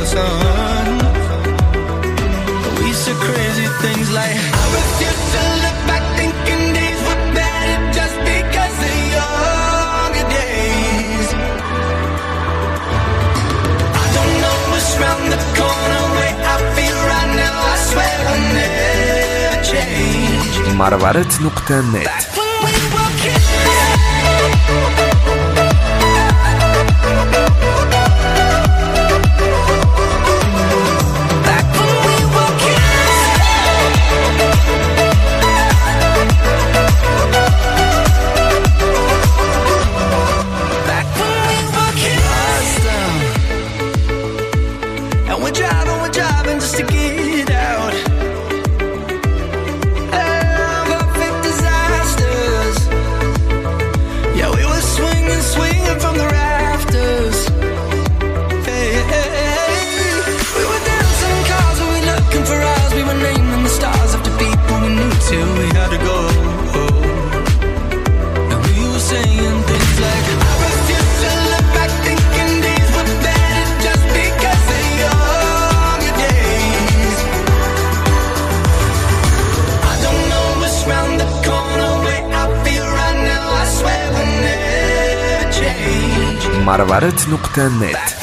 sun. We said crazy things like I refuse to look back thinking days were better just because of younger days. I don't know what's round the corner, way I feel right now, I swear I'll never change. marvaret.net We're driving just to get out. Perfect disasters. Yeah, we were swinging from the rafters. Hey, hey, hey. We were dancing cars, we were looking for ours. We were naming the stars after people we knew till we had to go. And we were saying things like I refuse to look back thinking days were better just because of younger days. I don't know what's round the corner, way I feel right now, I swear we'll never change. marvaret.net